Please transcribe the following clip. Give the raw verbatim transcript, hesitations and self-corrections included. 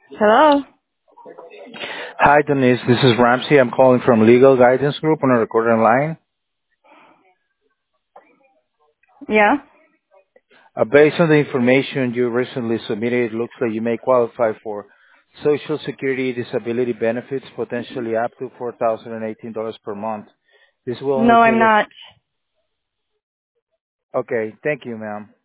Hello? Hi, Denise. This is Ramsey. I'm calling from Legal Guidance Group on a recorded line. Yeah? Uh, based on the information you recently submitted, it looks like you may qualify for Social Security disability benefits, potentially up to four thousand eighteen dollars per month. This will No, only I'm take not. a... Okay, thank you, ma'am.